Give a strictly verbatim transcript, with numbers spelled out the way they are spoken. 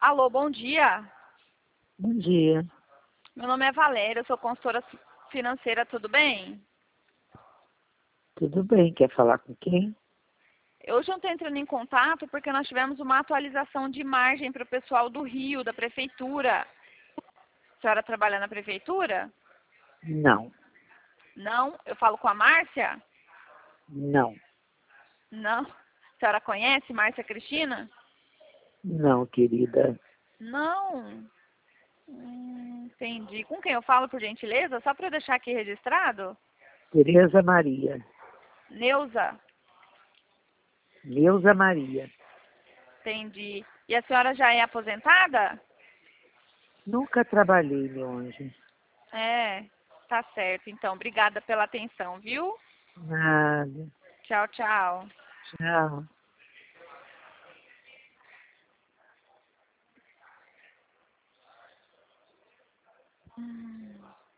Alô, bom dia. Bom dia. Meu nome é Valéria, eu sou consultora financeira, tudo bem? Tudo bem? Quer falar com quem? Hoje eu estou entrando em contato porque nós tivemos uma atualização de margem para o pessoal do Rio, da Prefeitura. A senhora trabalha na Prefeitura? Não, Não? Eu falo com a Márcia? não, Não. A senhora conhece Márcia Cristina? não, querida. Não. Hum, entendi. Com quem eu falo, por gentileza? Só para eu deixar aqui registrado? Tereza Maria. Neuza. Neuza Maria. Entendi. E a senhora já é aposentada? Nunca trabalhei, meu anjo. É, tá certo. Então, obrigada pela atenção, viu? Nada. Tchau, tchau. Tchau. Hum.